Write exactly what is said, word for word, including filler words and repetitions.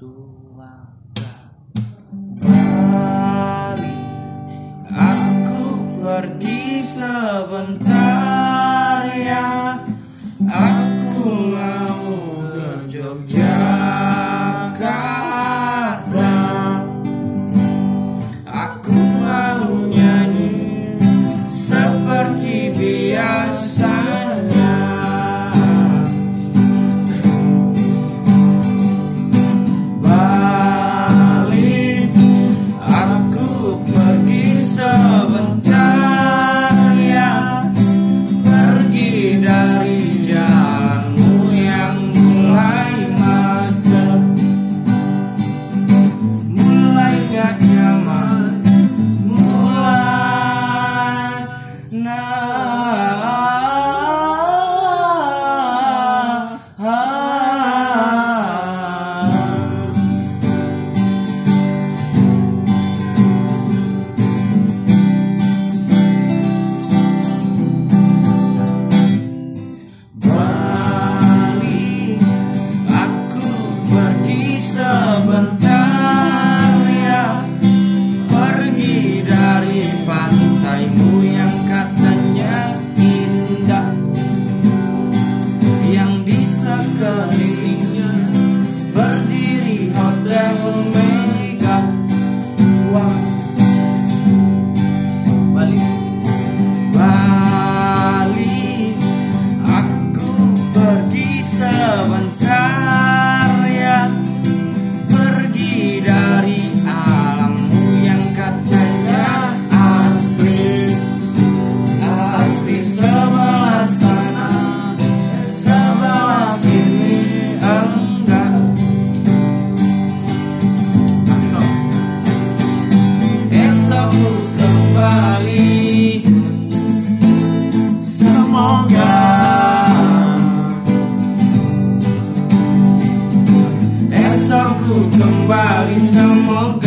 tua. Bali, aku pergi sebentar ya. Aku mau ke Yogyakarta. Aku mau nyanyi seperti biasanya. Bali, aku pergi sebentar ya. Pergi dari jalanmu yang mulai macet, mulai gak nyaman, mulai nah. Bali, aku pergi sebentar ya. Pergi dari pantaimu yang katanya indah, yang di sekelilingnya berdiri hotel megah. Wah, Bali, Bali, aku pergi sebentar ya. Pergi dari alammu yang katanya asli, asli sebelah sana, sebelah sini enggak. Esok ku kembali, semoga. Esok ku kembali, semoga.